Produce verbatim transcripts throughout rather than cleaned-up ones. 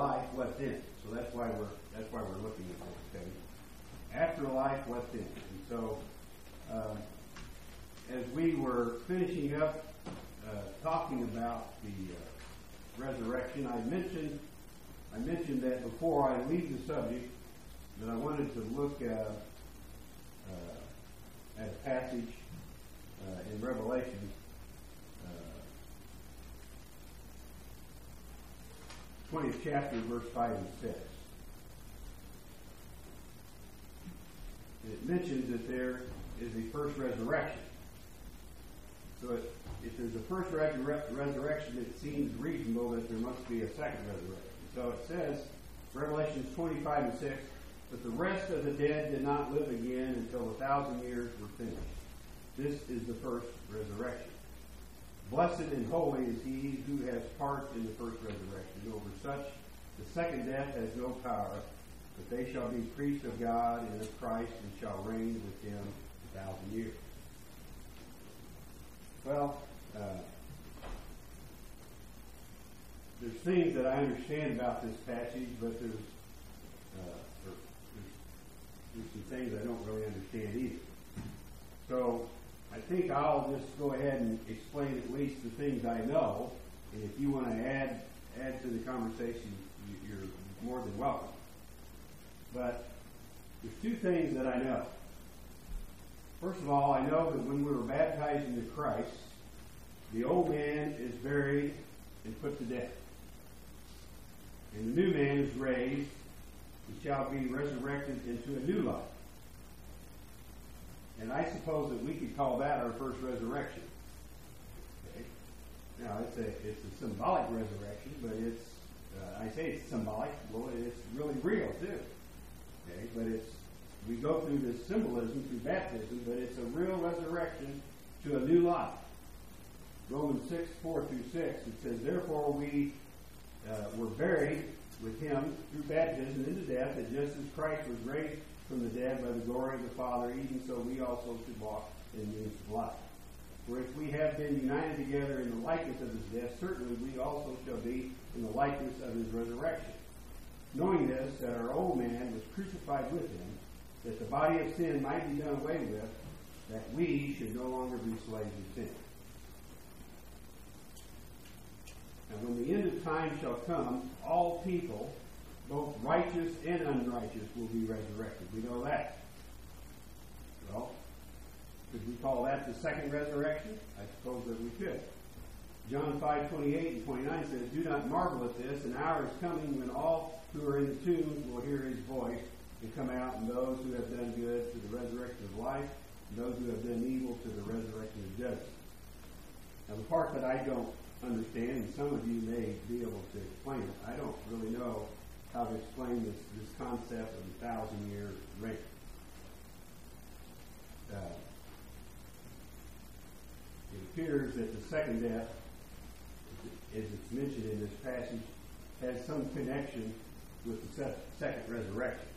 life, what then? So that's why we're that's why we're looking at this. Okay, after life, what then? And so, um, as we were finishing up uh, talking about the uh, resurrection, I mentioned I mentioned that before I leave the subject, that I wanted to look at, uh, at a passage uh, in Revelation. twentieth chapter, verse five and six. It mentions that there is a first resurrection. So it, if there's a first resur- resurrection, it seems reasonable that there must be a second resurrection. So it says, Revelation twenty-five and six, but the rest of the dead did not live again until a thousand years were finished. This is the first resurrection. Blessed and holy is he who has part in the first resurrection. Over such, the second death has no power, but they shall be priests of God and of Christ, and shall reign with him a thousand years. Well, uh, there's things that I understand about this passage, but there's, uh, there's, there's some things I don't really understand either. So, I think I'll just go ahead and explain at least the things I know, and if you want to add add to the conversation, you're more than welcome. But there's two things that I know. First of all, I know that when we were baptized into Christ, the old man is buried and put to death. And the new man is raised and shall be resurrected into a new life. And I suppose that we could call that our first resurrection. Okay. Now, it's a it's a symbolic resurrection, but it's uh, I say it's symbolic. Well, it's really real too. Okay, but it's we go through this symbolism through baptism, but it's a real resurrection to a new life. Romans six four through six. It says, therefore we uh, were buried with him through baptism into death, that just as Christ was raised from the dead by the glory of the Father, even so we also should walk in newness of life. For if we have been united together in the likeness of his death, certainly we also shall be in the likeness of his resurrection. Knowing this, that our old man was crucified with him, that the body of sin might be done away with, that we should no longer be slaves of sin. And when the end of time shall come, all people, both righteous and unrighteous, will be resurrected. We know that. Well, could we call that the second resurrection? I suppose that we could. John five twenty-eight and twenty-nine says, do not marvel at this, an hour is coming when all who are in the tombs will hear his voice and come out, and those who have done good to the resurrection of life, and those who have done evil to the resurrection of judgment. Now, the part that I don't understand, and some of you may be able to explain it, I don't really know how to explain this, this concept of the thousand year reign. Uh, it appears that the second death, as it's mentioned in this passage, has some connection with the se- second resurrection.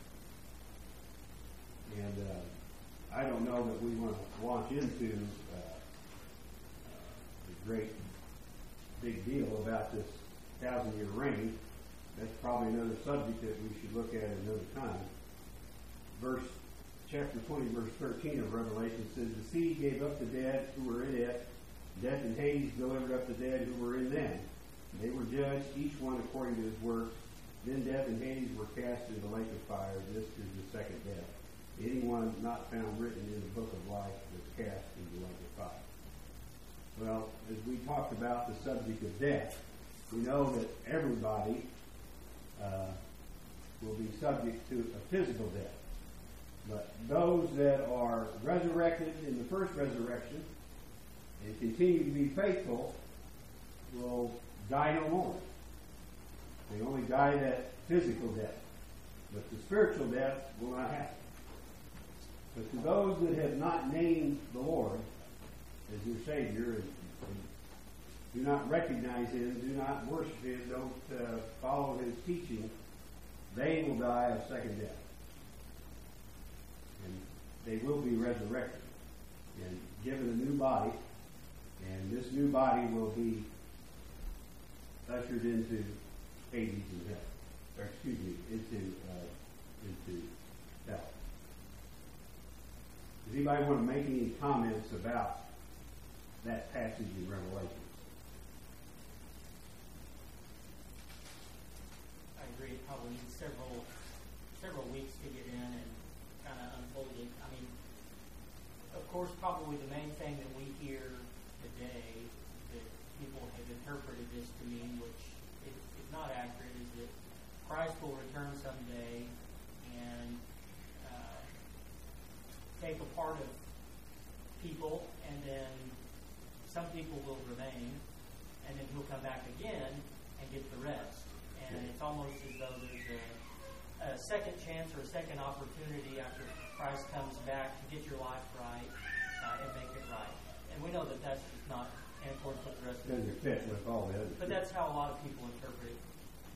And uh, I don't know that we want to launch into uh, uh, the great big deal about this thousand year reign. That's probably another subject that we should look at another time. Verse, chapter twenty, verse thirteen of Revelation says, the sea gave up the dead who were in it. Death and Hades delivered up the dead who were in them. They were judged, each one according to his works. Then death and Hades were cast into the lake of fire. This is the second death. Anyone not found written in the book of life was cast into the lake of fire. Well, as we talked about the subject of death, we know that everybody Uh, will be subject to a physical death. But those that are resurrected in the first resurrection and continue to be faithful will die no more. They only die that physical death. But the spiritual death will not happen. But to those that have not named the Lord as your Savior and, and do not recognize him, do not worship him, don't uh, follow his teaching, they will die a second death. And they will be resurrected and given a new body, and this new body will be ushered into Hades and hell. or excuse me, into uh, into hell. Does anybody want to make any comments about that passage in Revelation? I agree. It probably needs several several weeks to get in and kind of unfold it. I mean, of course, probably the main thing that we hear today that people have interpreted this to mean, which is, is not accurate, is that Christ will return someday and uh, take a part of people, and then some people will remain, and then he'll come back again and get the rest. And it's almost as though there's a, a second chance or a second opportunity after Christ comes back to get your life right uh, and make it right. And we know that that's just not in accordance with the rest of the Doesn't fit with all the others. But that's how a lot of people interpret it.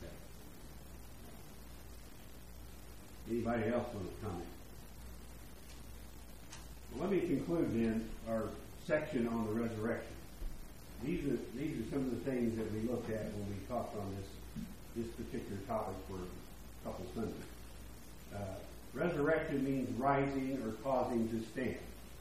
Anybody else want to comment? Well, let me conclude then our section on the resurrection. These are these are some of the things that we looked at when we talked on this this particular topic for a couple Sundays. Uh, resurrection means rising or causing to stand.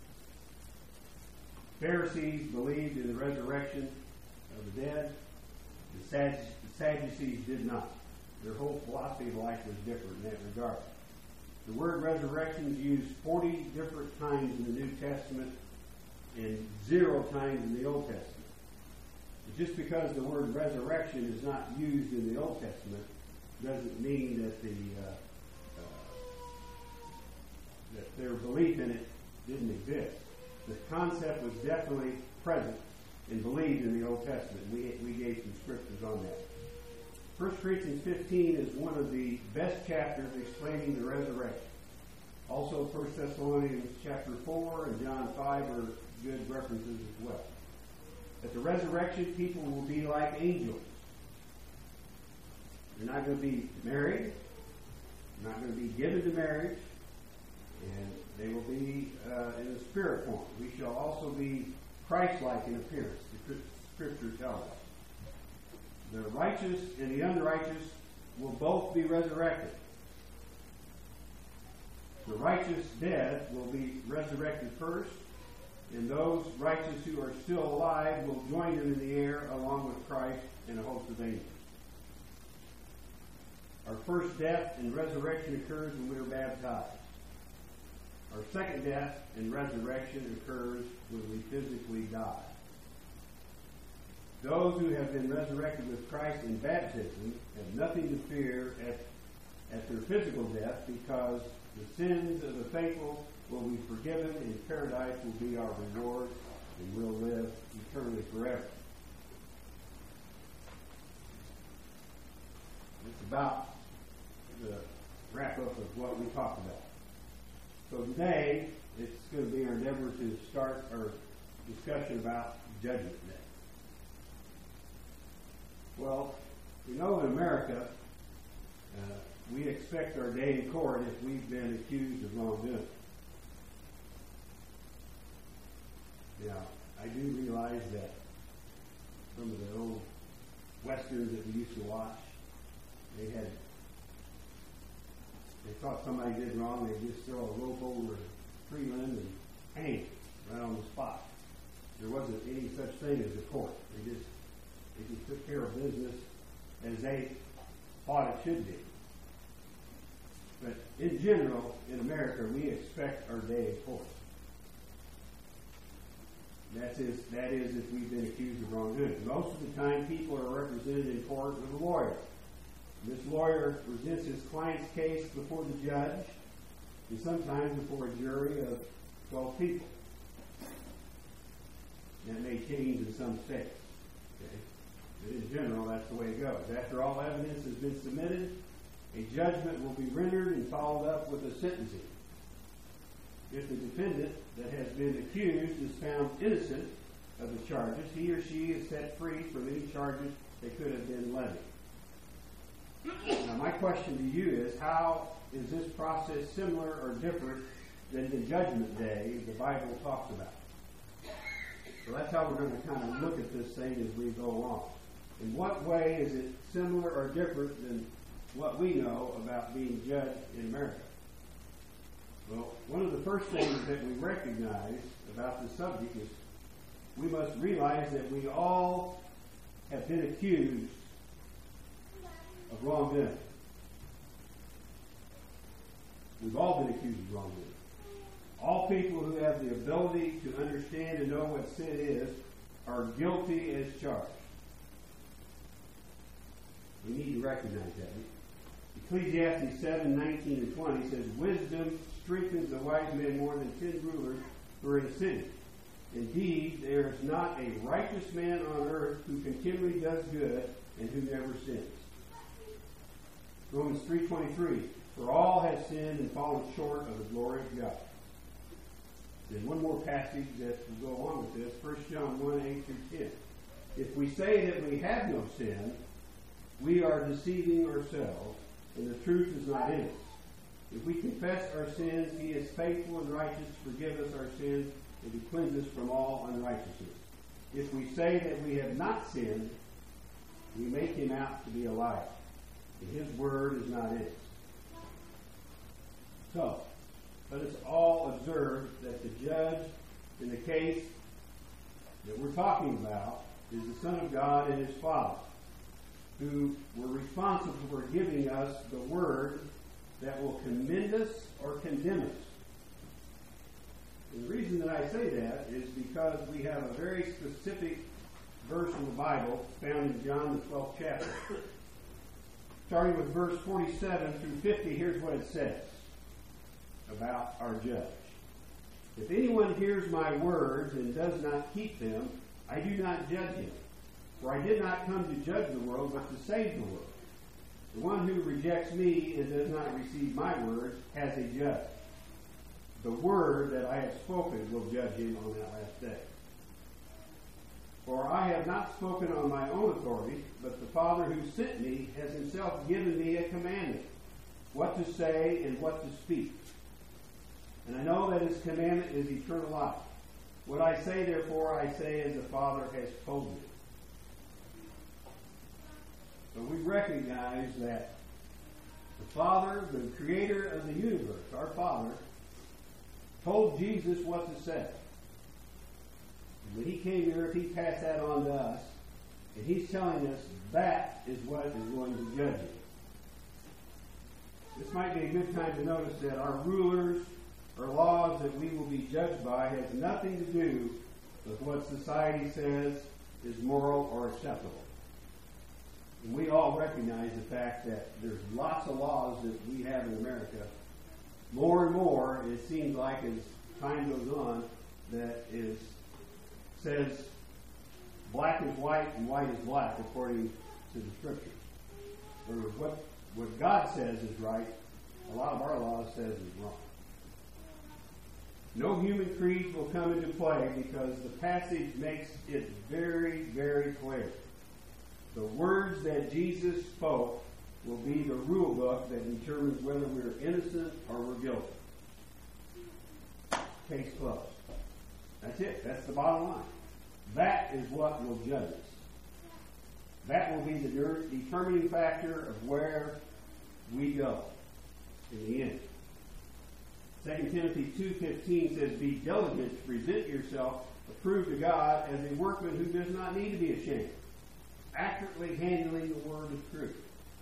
Pharisees believed in the resurrection of the dead. The, Sad- the Sadducees did not. Their whole philosophy of life was different in that regard. The word resurrection is used forty different times in the New Testament and zero times in the Old Testament. But just because the word resurrection is not used in the Old Testament doesn't mean that the uh, uh, that their belief in it didn't exist. The concept was definitely present and believed in the Old Testament. We we gave some scriptures on that. First Corinthians fifteen is one of the best chapters explaining the resurrection. Also, First Thessalonians chapter four and John five are good references as well. At the resurrection, people will be like angels. They're not going to be married. They're not going to be given to marriage. And they will be uh, in the spirit form. We shall also be Christ-like in appearance, the Scripture tells us. The righteous and the unrighteous will both be resurrected. The righteous dead will be resurrected first, and those righteous who are still alive will join them in the air along with Christ and a host of angels. Our first death and resurrection occurs when we are baptized. Our second death and resurrection occurs when we physically die. Those who have been resurrected with Christ in baptism have nothing to fear at, at their physical death, because the sins of the faithful will be forgiven, and paradise will be our reward, and we'll live eternally forever. It's about the wrap-up of what we talked about. So today, it's going to be our endeavor to start our discussion about Judgment Day. Well, we know in America, uh, we expect our day in court if we've been accused of wrongdoing. Now, I do realize that some of the old westerns that we used to watch, they had, they thought somebody did wrong, they just throw a rope over a tree limb and hang it right on the spot. There wasn't any such thing as a court. They just They just took care of business as they thought it should be. But in general, in America, we expect our day in court. That is, that is if we've been accused of wrongdoing. Most of the time, people are represented in court with a lawyer. This lawyer presents his client's case before the judge, and sometimes before a jury of twelve people. That may change in some states. Okay? But in general, that's the way it goes. After all evidence has been submitted, a judgment will be rendered and followed up with a sentencing. If the defendant that has been accused is found innocent of the charges, he or she is set free from any charges that could have been levied. Now, my question to you is, how is this process similar or different than the Judgment Day the Bible talks about? So that's how we're going to kind of look at this thing as we go along. In what way is it similar or different than what we know about being judged in America? Well, one of the first things that we recognize about this subject is we must realize that we all have been accused of wrongdoing. We've all been accused of wrongdoing. All people who have the ability to understand and know what sin is are guilty as charged. We need to recognize that. Ecclesiastes seven, nineteen and twenty says, "Wisdom strengthens the wise man more than ten rulers who are in a city. Indeed, there is not a righteous man on earth who continually does good and who never sins." Romans three twenty-three, "For all have sinned and fallen short of the glory of God." There's one more passage that will go along with this, First John one, eight through ten. "If we say that we have no sin, we are deceiving ourselves, and the truth is not in us. If we confess our sins, he is faithful and righteous to forgive us our sins and to cleanse us from all unrighteousness. If we say that we have not sinned, we make him out to be a liar, and his word is not in us." So, let us all observe that the judge in the case that we're talking about is the Son of God and his Father, who were responsible for giving us the word that will commend us or condemn us. And the reason that I say that is because we have a very specific verse in the Bible found in John the twelfth chapter. Starting with verse forty-seven through fifty, here's what it says about our judge. "If anyone hears my words and does not keep them, I do not judge him. For I did not come to judge the world, but to save the world. The one who rejects me and does not receive my words has a judge. The word that I have spoken will judge him on that last day. For I have not spoken on my own authority, but the Father who sent me has himself given me a commandment, what to say and what to speak. And I know that his commandment is eternal life. What I say, therefore, I say as the Father has told me." So we recognize that the Father, the creator of the universe, our Father, told Jesus what to say. And when he came here, he passed that on to us, and he's telling us that is what is going to judge him. This might be a good time to notice that our rulers or laws that we will be judged by has nothing to do with what society says is moral or acceptable. And we all recognize the fact that there's lots of laws that we have in America. More and more, it seems like as time goes on, that is says black is white and white is black according to the Scriptures. Or what what God says is right, a lot of our laws says is wrong. No human creed will come into play because the passage makes it very, very clear. The words that Jesus spoke will be the rule book that determines whether we're innocent or we're guilty. Case closed. That's it. That's the bottom line. That is what will judge us. That will be the determining factor of where we go in the end. Second Timothy two fifteen says, "Be diligent to present yourself approved to God as a workman who does not need to be ashamed, accurately handling the word of truth."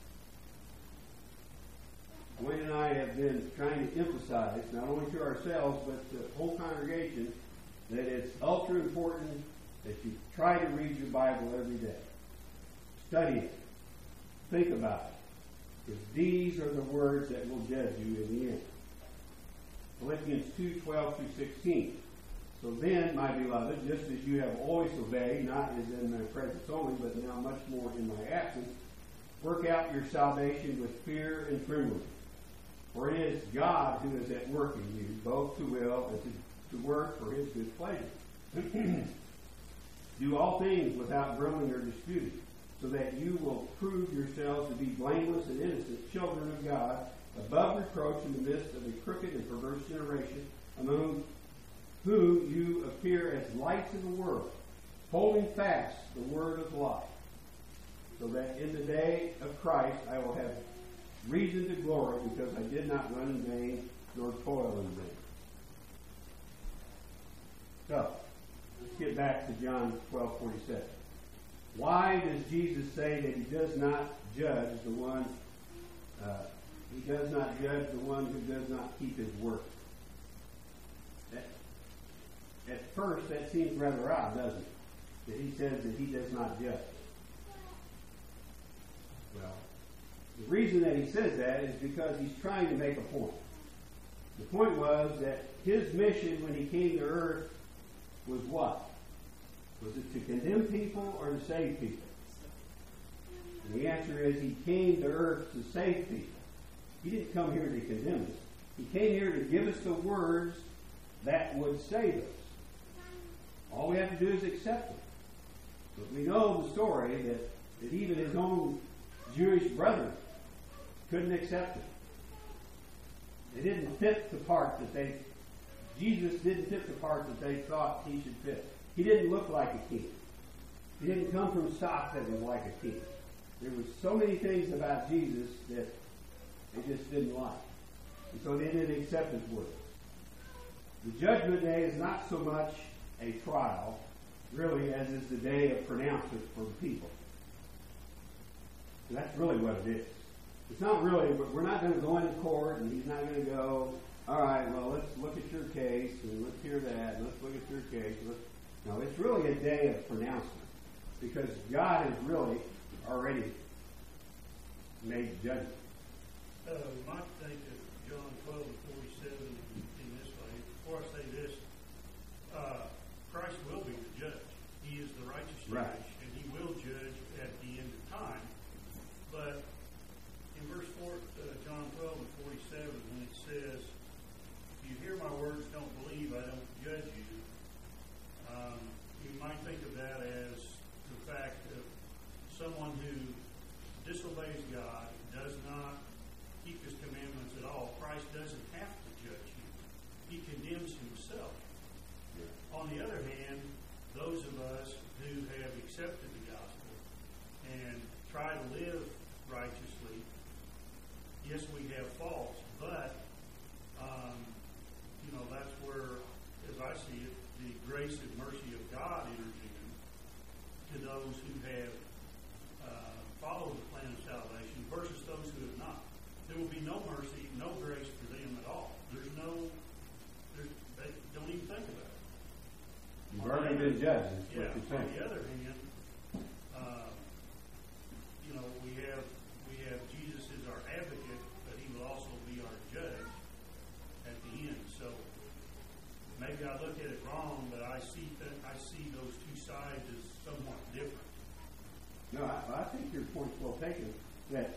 Wayne and I have been trying to emphasize, not only to ourselves, but to the whole congregation, that it's ultra important that you try to read your Bible every day. Study it. Think about it. Because these are the words that will judge you in the end. Philippians two twelve through sixteen. "So then, my beloved, just as you have always obeyed, not as in my presence only, but now much more in my absence, work out your salvation with fear and trembling. For it is God who is at work in you, both to will and to, to work for his good pleasure. Do all things without grumbling or disputing, so that you will prove yourselves to be blameless and innocent children of God, above reproach in the midst of a crooked and perverse generation, among whom you appear as lights in the world, holding fast the word of life, so that in the day of Christ I will have reason to glory, because I did not run in vain, nor toil in vain. So, let's get back to John twelve forty-seven. Why does Jesus say that he does not judge the one, uh, he does not judge the one who does not keep his word? That, at first, that seems rather odd, doesn't it? That he says that he does not judge. Well, the reason that he says that is because he's trying to make a point. The point was that his mission when he came to earth was what? Was it to condemn people or to save people? And the answer is he came to earth to save people. He didn't come here to condemn us. He came here to give us the words that would save us. All we have to do is accept them. But we know the story that, that even his own Jewish brethren couldn't accept it. They didn't fit the part that they, Jesus didn't fit the part that they thought he should fit. He didn't look like a king. He didn't come from stock that was like a king. There was so many things about Jesus that they just didn't like. And so they didn't accept his word. The judgment day is not so much a trial, really, as is the day of pronouncement for the people. And that's really what it is. It's not really, we're not going to go into court and he's not going to go, all right, well, let's look at your case and let's hear that and let's look at your case. Let's, no, it's really a day of pronouncement because God has really already made judgment. Uh, you might think of John twelve and forty-seven in this way. Before I say this, uh, Christ will be the judge. He is the righteous judge, right. And he will judge at the end of time. But in verse four, uh, John twelve and forty-seven, when it says, "If you hear my words, don't believe, I don't judge you," um, you might think of that as the fact of someone who disobeys God, does not keep his commandments at all. Christ doesn't have to judge him. He condemns himself. Yeah. On the other hand, those of us who have accepted the gospel and try to live righteously, yes, we have faults, but um, you know, that's where, as I see it, the grace and mercy of God enters in to those who have uh, followed the plan of salvation versus those who have not. There will be no mercy, no grace for them at all. There's no, there's, they don't even think about it. You've already been judged, is Yeah, what you're saying. on the other hand, uh, you know, we have we have Jesus as our advocate, but he will also be our judge at the end. So maybe I look at it wrong, but I see that I see those two sides as somewhat different. No, I, I think your point's well taken. That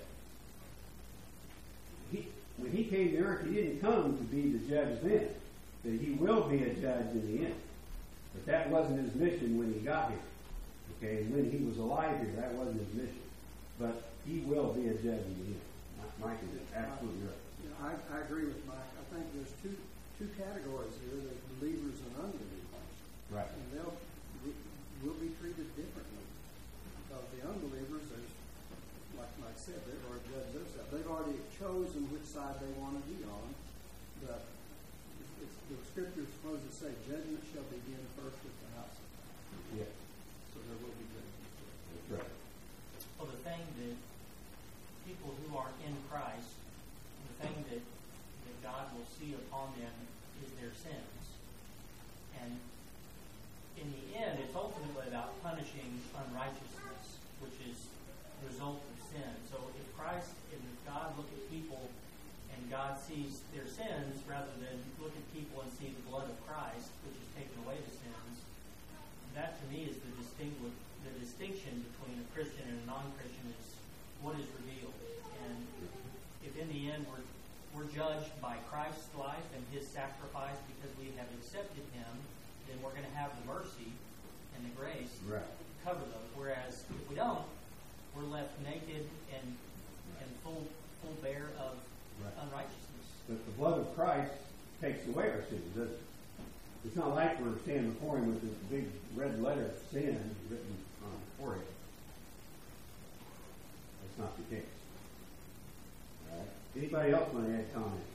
he, when he came to earth, he didn't come to be the judge then. That he will be a judge in the end. But that wasn't his mission when he got here. Okay, and when he was alive here, that wasn't his mission. But he will be a judge in the end. Mike is absolutely right. You know, I, I agree with Mike. I think there's two two categories here: there's believers and unbelievers. Right. And they'll will be treated differently because the unbelievers, there's like Mike said, they've already judged themselves. They've already chosen which side they want to be on. But it's, it's, the scripture is supposed to say, "Judgment shall begin first with the house of God." Yeah. So there will be judgment. That's right. Well, the thing that people who are in Christ, the thing that, that God will see upon them is their sins. And in the end, it's ultimately about punishing unrighteousness, which is the result of sin. So if Christ, if God look at people and God sees their sins rather than look at people and see the blood of Christ, which has taken away the sins, that to me is the distinguish, the distinction between a Christian and a non-Christian is what is revealed. And if in the end we're we're judged by Christ's life and his sacrifice because we have accepted him, then we're going to have the mercy and the grace right. to cover those. Whereas if we don't, we're left naked and and full full bare of right. unrighteousness. But the blood of Christ takes away our sins, doesn't it? It's not like we're standing before him with this big red letter of sin written on the forehead. That's not the case. All right? Anybody else want to add comment?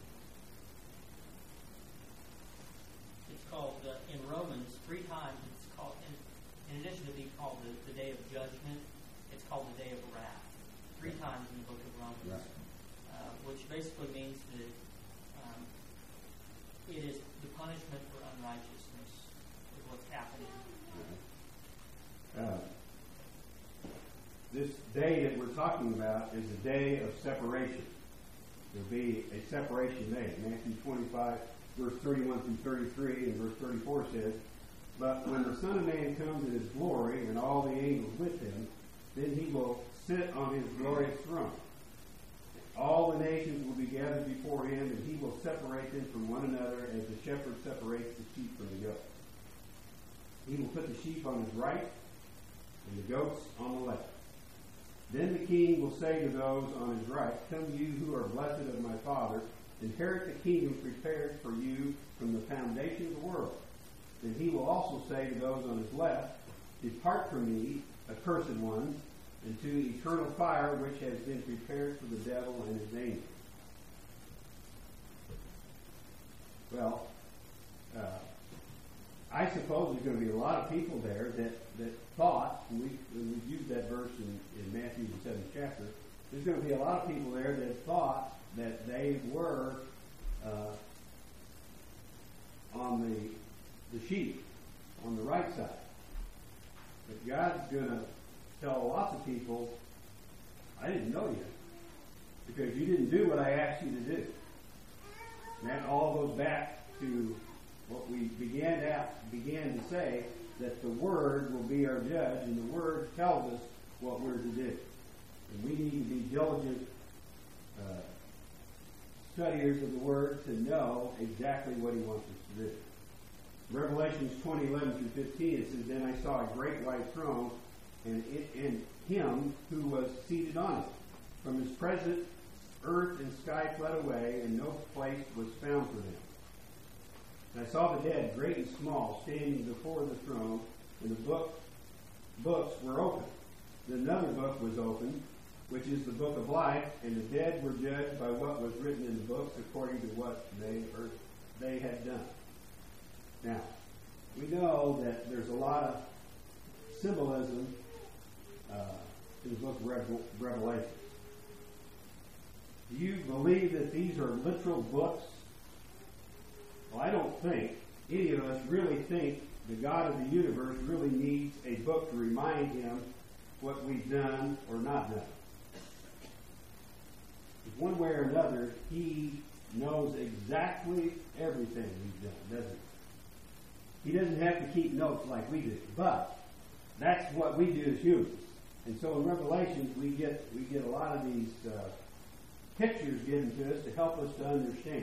It's called, uh, in Romans, three times it's called, in, in addition to being called the, the day of judgment, it's called the day of wrath. Three times in the book of Romans. Right. Uh, which basically means that um, it is the punishment for unrighteousness is what's happening. Uh, this day that we're talking about is a day of separation. There'll be a separation day. Matthew twenty-five, verse thirty-one through thirty-three, and verse thirty-four says, "But when the Son of Man comes in his glory, and all the angels with him, then he will sit on his glorious throne. All the nations will be gathered before him, and he will separate them from one another as the shepherd separates the sheep from the goats. He will put the sheep on his right and the goats on the left. Then the king will say to those on his right, 'Come you who are blessed of my Father, inherit the kingdom prepared for you from the foundation of the world. Then he will also say to those on his left, Depart from me, accursed ones, into eternal fire which has been prepared for the devil and his angels.'" Well, uh, I suppose there's going to be a lot of people there that, that thought, and we, we've used that verse in, in Matthew the seventh chapter, there's going to be a lot of people there that thought that they were uh, on the, the sheep, on the right side. But God's going to tell lots of people, I didn't know you because you didn't do what I asked you to do. And that all goes back to what we began to, began to say, that the Word will be our judge, and the Word tells us what we're to do. And we need to be diligent uh, studiers of the Word to know exactly what He wants us to do. Revelations twenty, eleven through fifteen, it says, "Then I saw a great white throne, and, it, and him who was seated on it. From his presence, earth and sky fled away, and no place was found for them. And I saw the dead, great and small, standing before the throne, and the book, books were open. Then another book was opened, which is the book of life, and the dead were judged by what was written in the books according to what they or they had done." Now, we know that there's a lot of symbolism uh, in the book of Revelation. Do you believe that these are literal books? Well, I don't think any of us really think the God of the universe really needs a book to remind him what we've done or not done. One way or another, he knows exactly everything we've done, doesn't he? He doesn't have to keep notes like we do, but that's what we do as humans. And so in Revelations, we get we get a lot of these uh, pictures given to us to help us to understand.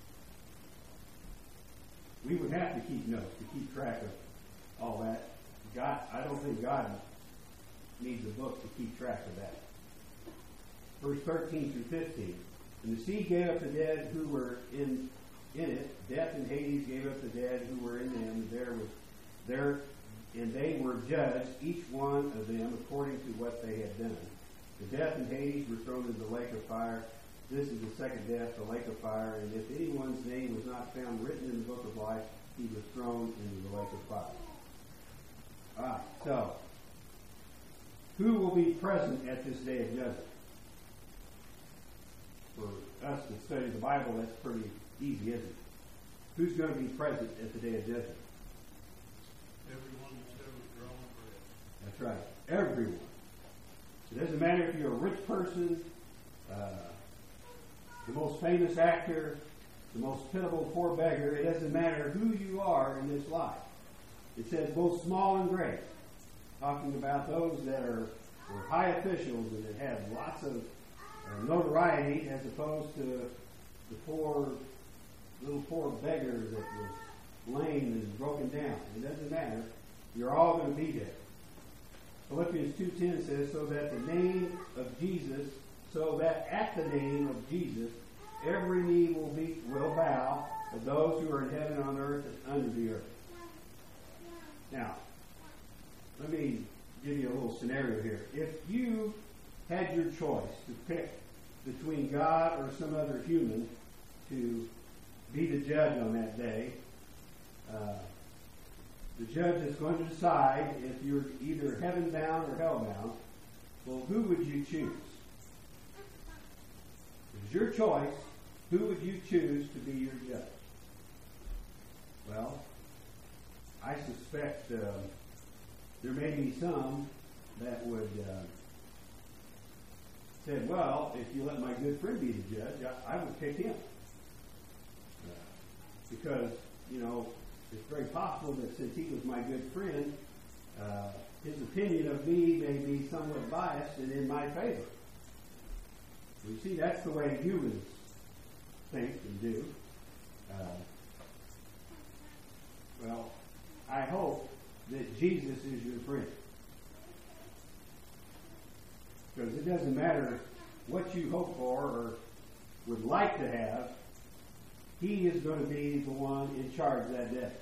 We would have to keep notes to keep track of all that. God, I don't think God needs a book to keep track of that. Verse thirteen through fifteen. "And the sea gave up the dead who were in in it. Death and Hades gave up the dead who were in them. There was there, and they were judged, each one of them according to what they had done. The death and Hades were thrown into the lake of fire. This is the second death, the lake of fire. And if anyone's name was not found written in the book of life, he was thrown into the lake of fire." All right. So, who will be present at this day of judgment? For us to study the Bible, that's pretty easy, isn't it? Who's going to be present at the day of judgment? Everyone that's ever drawn breath. That's right. Everyone. It doesn't matter if you're a rich person, uh, the most famous actor, the most pitiable poor beggar. It doesn't matter who you are in this life. It says both small and great. Talking about those that are, are high officials and that have lots of uh, notoriety as opposed to the poor, little poor beggar that was lame and broken down. It doesn't matter. You're all going to be there. Philippians two ten says, "So that the name of Jesus, so that at the name of Jesus, every knee will be will bow of those who are in heaven, on earth, and under the earth." Now, let me give you a little scenario here. If you had your choice to pick between God or some other human to be the judge on that day. Uh, the judge is going to decide if you're either heaven-bound or hell-bound. Well, who would you choose? It's your choice. Who would you choose to be your judge? Well, I suspect uh, there may be some that would uh, say, well, if you let my good friend be the judge, I, I would pick him. Uh, because, you know, it's very possible that since he was my good friend, uh, his opinion of me may be somewhat biased and in my favor. You see, that's the way humans think and do. Uh, well, I hope that Jesus is your friend. Because it doesn't matter what you hope for or would like to have, he is going to be the one in charge that day.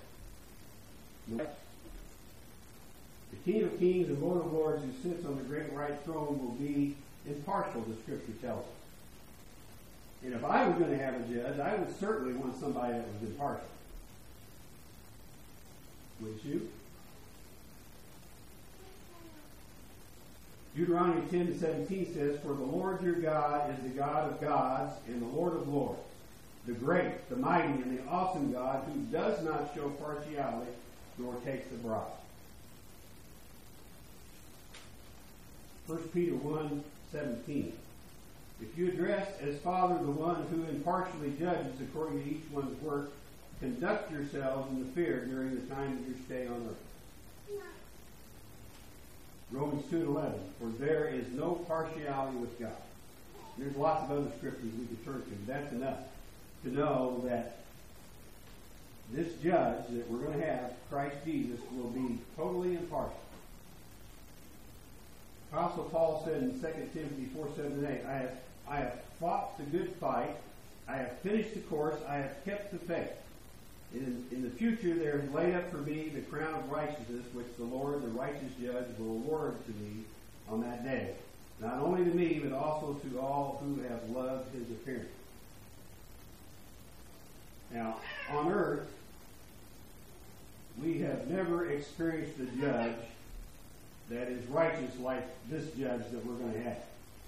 The King of Kings and Lord of Lords who sits on the great white throne will be impartial, the Scripture tells us. And if I were going to have a judge, I would certainly want somebody that was impartial. Wouldn't you? Deuteronomy ten to seventeen says, "For the Lord your God is the God of gods and the Lord of lords, the great, the mighty, and the awesome God who does not show partiality nor takes a bribe." First Peter one seventeen. "If you address as Father the one who impartially judges according to each one's work, conduct yourselves in the fear during the time of your stay on earth." Romans two eleven. "For there is no partiality with God." There's lots of other scriptures we could turn to, but that's enough to know that this judge that we're going to have, Christ Jesus, will be totally impartial. Apostle Paul said in Second Timothy four seven and eight, I have, I have fought the good fight, I have finished the course, I have kept the faith. In, in the future there is laid up for me the crown of righteousness, which the Lord, the righteous judge, will award to me on that day. Not only to me, but also to all who have loved his appearing. Now, on earth, we have never experienced a judge that is righteous like this judge that we're going to have.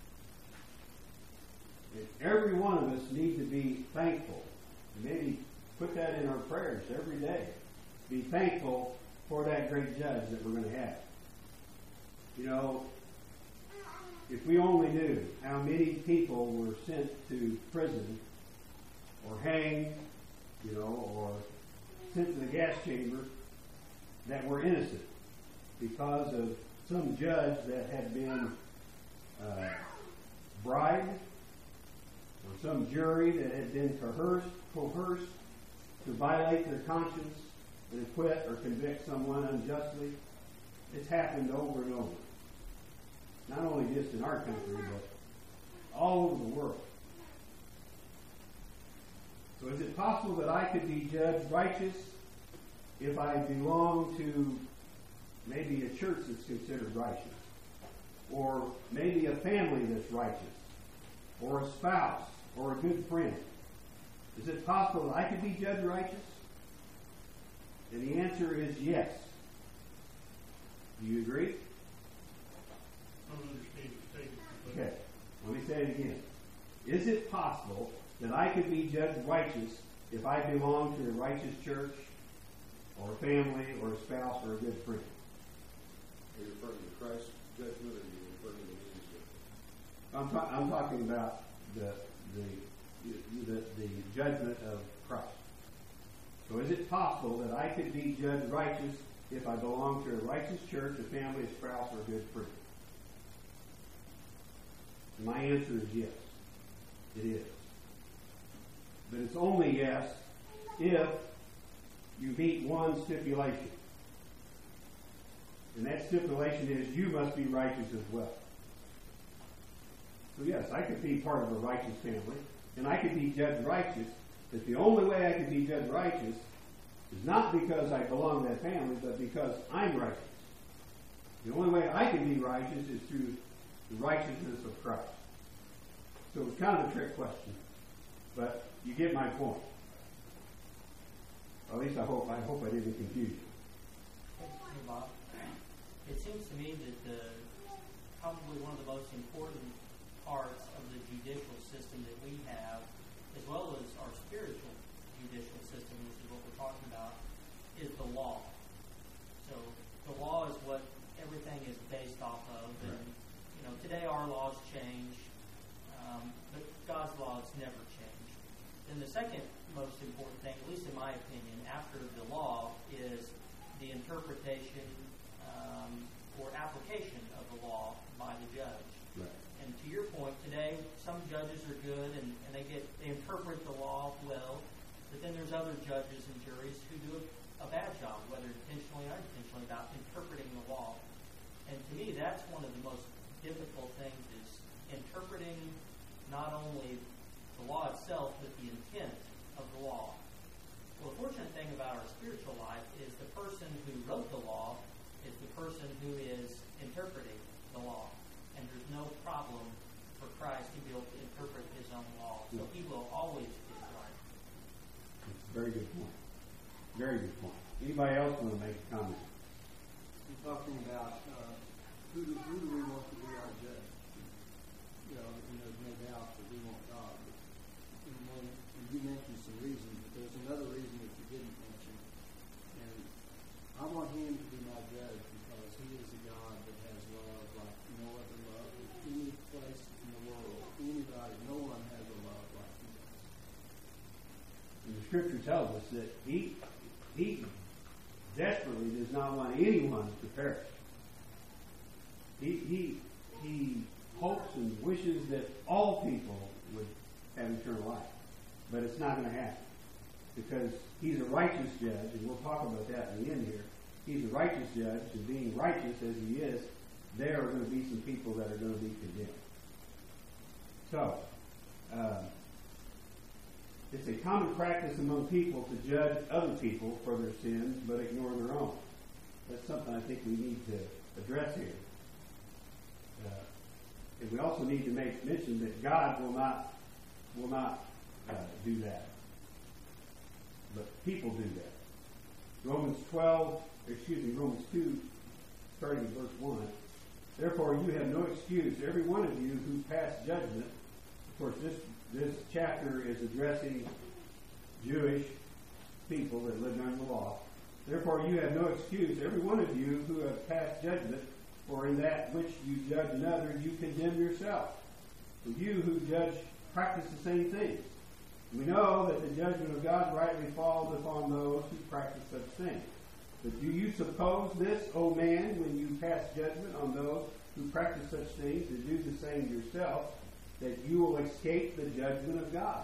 And every one of us need to be thankful. Maybe put that in our prayers every day. Be thankful for that great judge that we're going to have. You know, if we only knew how many people were sent to prison or hanged, you know, or sent to the gas chamber that were innocent because of some judge that had been uh, bribed, or some jury that had been coerced, coerced to violate their conscience and acquit or convict someone unjustly. It's happened over and over. Not only just in our country, but all over the world. So is it possible that I could be judged righteous if I belong to maybe a church that's considered righteous? Or maybe a family that's righteous? Or a spouse? Or a good friend? Is it possible that I could be judged righteous? And the answer is yes. Do you agree? I don't understand your statement. Okay, let me say it again. Is it possible that I could be judged righteous if I belong to a righteous church, or a family, or a spouse, or a good friend? Are you referring to Christ's judgment, or are you referring to his judgment? I'm, ta- I'm talking about the, the, the, the judgment of Christ. So is it possible that I could be judged righteous if I belong to a righteous church, a family, a spouse, or a good friend? And my answer is yes. It is. But it's only yes if you meet one stipulation. And that stipulation is you must be righteous as well. So yes, I could be part of a righteous family, and I could be judged righteous, but the only way I could be judged righteous is not because I belong to that family, but because I'm righteous. The only way I can be righteous is through the righteousness of Christ. So it was kind of a trick question, but you get my point. Or at least I hope I hope I didn't confuse you. Hey, Bob. It seems to me that the probably one of the most important parts of the judicial system that we have, as well as our spiritual judicial system, which is what we're talking about, is the law. So the law is what everything is based off of, and you know today our laws change, um, but God's laws never change. Then the second most important thing, at least in my opinion, after the law, is the interpretation um, or application of the law by the judge. Right. And to your point, today some judges are good and, and they get they interpret the law well, but then there's other judges and juries who do a bad job, whether intentionally or unintentionally, about interpreting the law. And to me, that's one of the most difficult things is interpreting not only the law itself, but the intent of the law. Well, the fortunate thing about our spiritual life is the person who wrote the law is the person who is interpreting the law. And there's no problem for Christ to be able to interpret his own law. So he will always get it right. That's a very good point. Very good point. Anybody else want to make a comment? We're talking about uh, who, do, who do we want to be our judge? You know, and there's no doubt that we want God. But, and when, and you mentioned some reasons, but there's another reason that you didn't mention. And I want him to be my judge because he is a God that has love like no other love in any place in the world. Anybody, no one has a love like he does. And the Scripture tells us that he he desperately does not want anyone to perish. He he he hopes and wishes that all people would have eternal life, but it's not going to happen because he's a righteous judge, and we'll talk about that in the end here. He's a righteous judge, and being righteous as he is, there are going to be some people that are going to be condemned. So. Um, It's a common practice among people to judge other people for their sins, but ignore their own. That's something I think we need to address here. Uh, and we also need to make mention that God will not will not uh, do that, but people do that. Romans twelve, excuse me, Romans two, starting in verse one. Therefore, you have no excuse, every one of you who pass judgment. Of course, this. This chapter is addressing Jewish people that lived under the law. Therefore, you have no excuse, every one of you who have passed judgment, for in that which you judge another, you condemn yourself. For you who judge practice the same things. We know that the judgment of God rightly falls upon those who practice such things. But do you suppose this, O man, when you pass judgment on those who practice such things, to do the same yourself, that you will escape the judgment of God?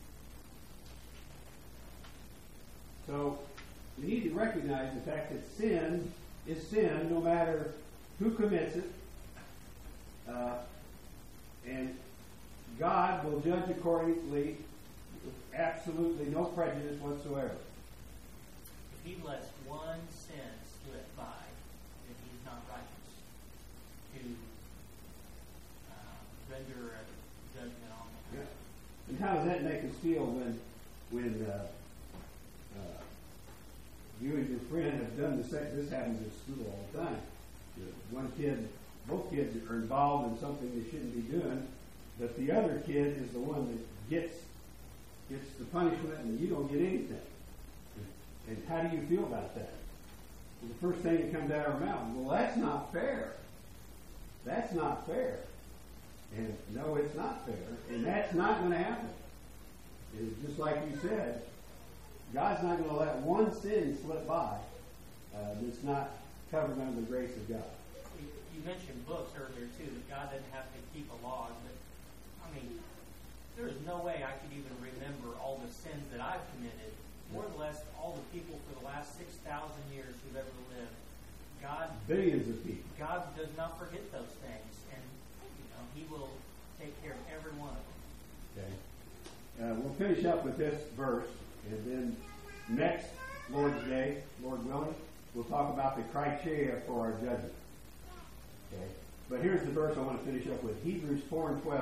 So we need to recognize the fact that sin is sin no matter who commits it. Uh, and God will judge accordingly with absolutely no prejudice whatsoever. If he lets one sin slip by, then he's not righteous to uh, render a judgment on them. Yeah. And how does that make us feel when when uh, uh, you and your friend have done the same? This happens at school all the time. One kid, both kids are involved in something they shouldn't be doing, but the other kid is the one that gets gets the punishment and you don't get anything. And how do you feel about that? Well, the first thing that comes out of our mouth, well, that's not fair. That's not fair. And no, it's not fair. And that's not going to happen. It's just like you said, God's not going to let one sin slip by uh, that's not covered under the grace of God. You, you mentioned books earlier, too, that God doesn't have to keep a log. But, I mean, there is no way I could even remember all the sins that I've committed, more or less all the people for the last six thousand years who've ever lived. God, billions of people. God does not forget those things, and you know He will take care of every one of them. Okay. Uh, we'll finish up with this verse, and then next Lord's Day, Lord willing, we'll talk about the criteria for our judgment. Okay. But here's the verse I want to finish up with: Hebrews four and twelve.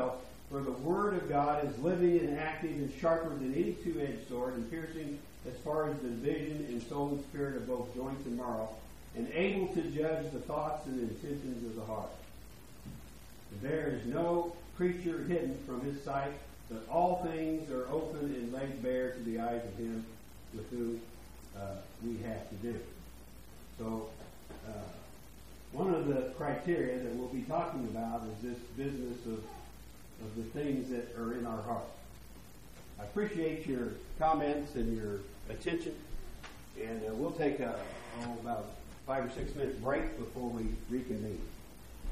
For the word of God is living and active and sharper than any two-edged sword, and piercing as far as the division in soul and spirit of both joints and marrow, and able to judge the thoughts and intentions of the heart. There is no creature hidden from his sight, but all things are open and laid bare to the eyes of him with whom uh, we have to do. So, uh, one of the criteria that we'll be talking about is this business of, of the things that are in our heart. I appreciate your comments and your attention, and uh, we'll take a, oh, about a five or six minute break before we reconvene.